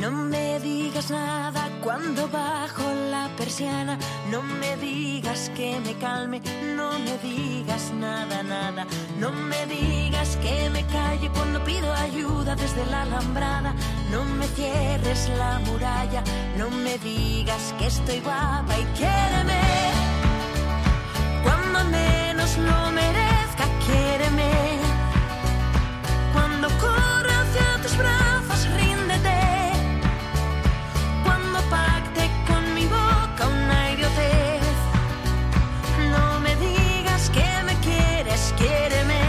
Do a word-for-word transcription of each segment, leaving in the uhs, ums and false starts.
No me digas nada cuando bajo la persiana. No me digas que me calme. No me digas nada, nada. No me digas que me calle cuando pido ayuda desde la alambrada. No me cierres la muralla. No me digas que estoy guapa y quiéreme. Cuando menos lo merezca, quiéreme. Cuando corra hacia tus brazos, ríndete. Cuando pacte con mi boca una idiotez. No me digas que me quieres, quiéreme.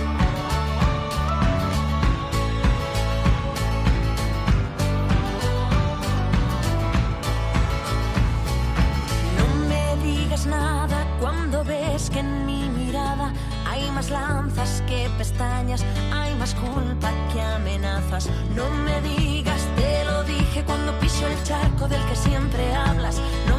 No me digas nada cuando ves que en mi mirada hay más lanzas que pestañas, hay más culpa que amenazas. No me digas, te lo dije cuando piso el charco del que siempre hablas. No